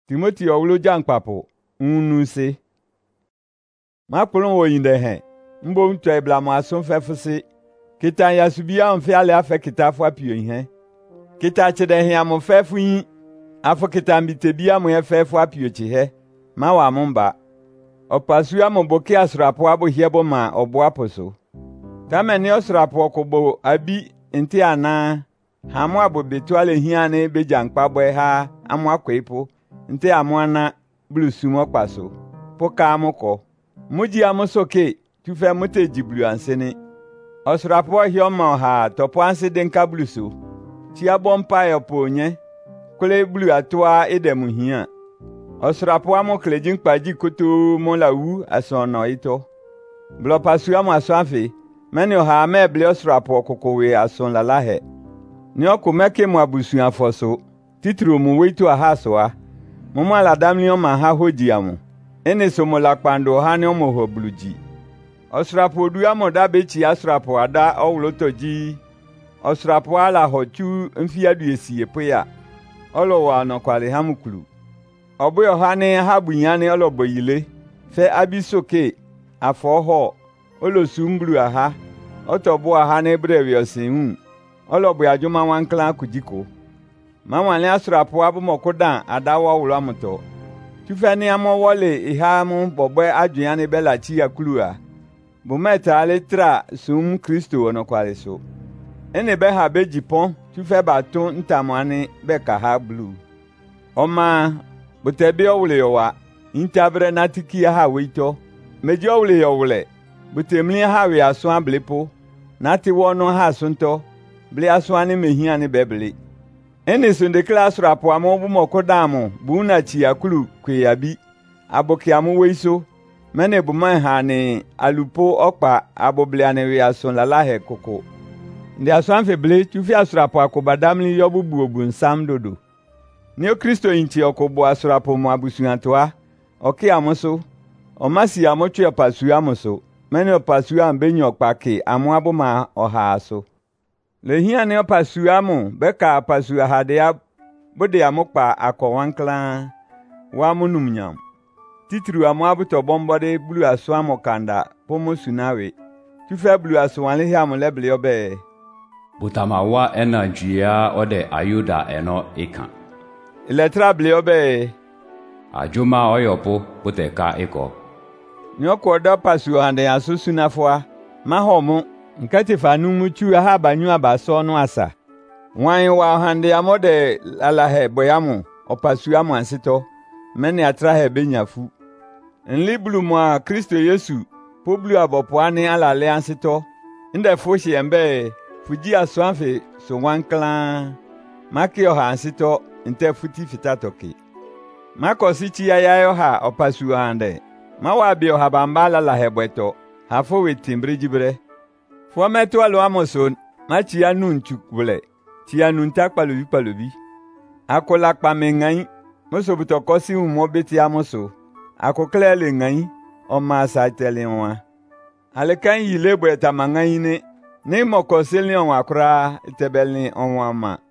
Timothy owulo jankpapo unu se. Ma kulon wo yinde he. Mbo mto eblamu ason fefusi. Kita yasubia onfe ale afe kita afo apio ihe. Kita chede he amo fefu yin. Afo kita mbitebia mo ye fefu apio chihe. Ma wa mumba. Opasu amo boke asrapo abo hiebo ma obo aposo. Tameni osrapo okobo abi enti ana. Hamu abo betuale hiane be jankpabwe ha amo akwepo. Nte amuana blusumo paso. Poka amoko. Muji amosoke. Tufe mute jiblu ansene. Osrapo hioma ha topo anse denka blusu. Tia bompa yopo nye. Kule blu atwa edemu hia. Osrapo amo klejin kpaji koto mon la wu asono ito. Blo pasu amo aswanfe. Meni ha meble osrapo kokowe ason lalahe. Ni oku meke mu abusu afoso. Titru mu weitu ahasoa. Mama la damli ma ha hoji amu. Ene somo la pando ha ne omo ho bluji. Osrapo du amo da bechi asrapo ada owloto ji. Osrapo ala hochu mfia du esi epoya. Olo wa no kwale hamukulu. Oboyo ha ne ha bunyane olo boyile. Fe abisoke afo ho. Olo sumblu aha. Otobo aha ne brewe osin. Olo boya juma wankla kujiko. Mama le asrapo abu mokodan adawa wulo muto. Tufani amo wole ihamu bobwe aduane bela chi yakulua. Bumeta ale tra sum Kristo ono kwaleso. Ene be ha be jipon tufe baton ntamane be ka ha blue. Oma butebe owule yowa intabre natiki ha weito. Meji owule yowule. Butemli ha we aso ablepo. Nati wono ha sunto. Ble aso ani mehiane bebele. Ene sunde class rapo amobu mokodamu buna chi yakulu kwe yabi aboki amu weiso mene buman hane alupo okpa abobliane we ason lalahe koko ndi ason feble tufi asrapo akobadamli yobubu obunsam dodo ni Kristo inchi okobo asrapo mu abusuantoa oki amoso omasi amochu apasu amoso mene opasu ambenyo okpake amu aboma ohaso le hia ne opasu amu beka opasu ahadea bode amokpa akowankla wa munumnyam titru amu abuto bombode blu aso amokanda pomo sunawe tufe blu aso wanle hia mu leble obe butamawa energia ode ayuda eno ikan letra ble obe ajuma oyopo buteka eko nyoko da pasu hande aso sunafwa mahomu nkati fanu muchu ha banyu abaso no asa wan wa hande amode alahe boyamu opasu amu ansito meni atrahe benyafu nliblu mo Kristo Yesu poblu abopoane alale ansito inde foshi embe fuji aswanfe so wankla maki oha ansito nte futi fitatoki makosi chi yayo ha opasu hande mawabi oha bambala lahe bweto hafo wetimbre jibre Fwa meto alo amoson, ma chia nun chukule, chia nun tak palubi. Ako lakpa me ngai, moso buto kosi umo beti amoso. Ako klele ngai, o ma sa tele nwa. Ale kan yile bwe ta mangai ne mo kosili on akra tebelni on wa ma.